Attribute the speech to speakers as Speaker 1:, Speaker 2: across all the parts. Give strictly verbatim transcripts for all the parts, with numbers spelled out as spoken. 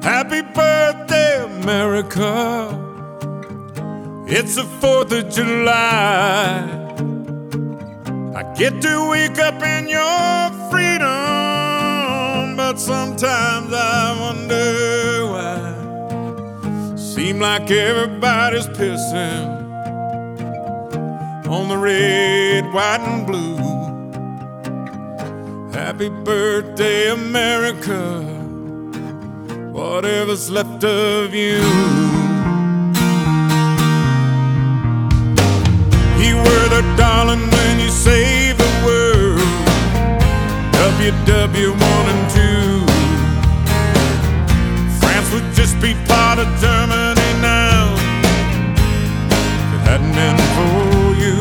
Speaker 1: Happy birthday, America. It's the fourth of July. I get to wake up in your freedom, but sometimes I wonder why. Seem like everybody's pissing on the red, white, and blue. Happy birthday, America, whatever's left of you. You were the darling when you saved the world. W W one and two. France would just be part of Germany now if it hadn't been for you.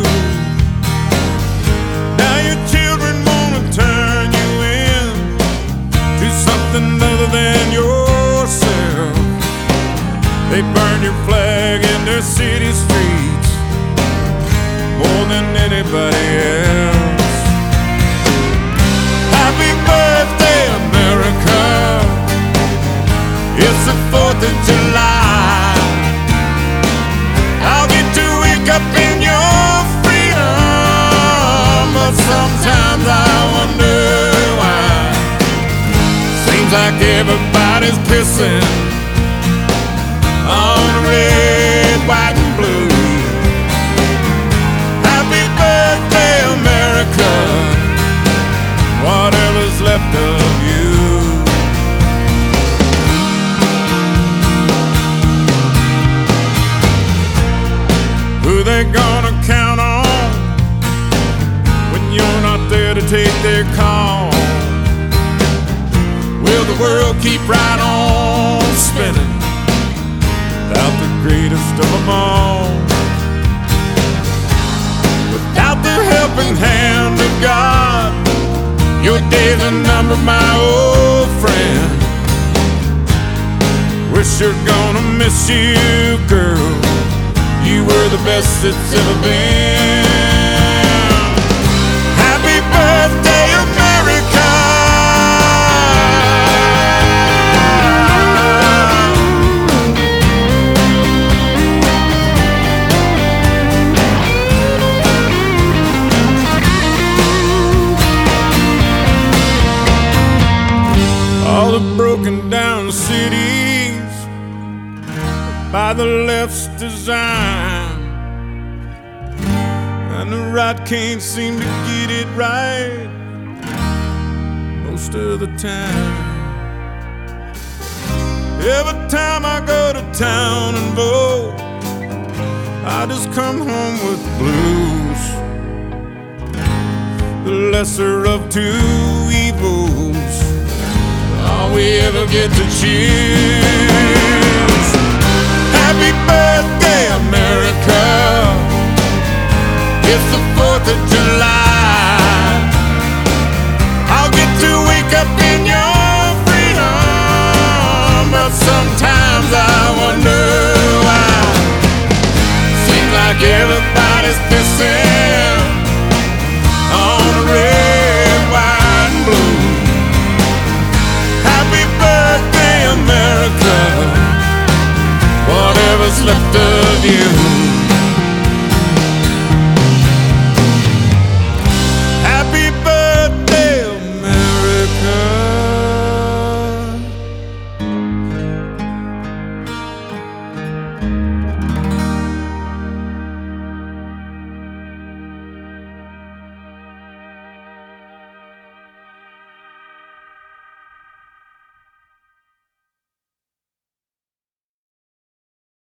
Speaker 1: Now your children wanna turn you in to something other than yourself. They burn your flag in their city streets more than anybody else. Happy birthday, America. It's the fourth of July. I'll get to wake up in your freedom, but sometimes I wonder why. Seems like everybody's pissing on red, white, and blue. Happy birthday, America, whatever's left of you. Who they gonna count on when you're not there to take their call? Will the world keep right on spinning without the greatest of them all? Without the helping hand of God, your days are numbered, my old friend. Wish you're gonna miss you, girl. You were the best that's ever been. Happy birthday, America. All the broken down cities by the left's design, and the right can't seem to get it right most of the time. Every time I go to town and vote, I just come home with blues. The lesser of two evils, all we ever get to choose.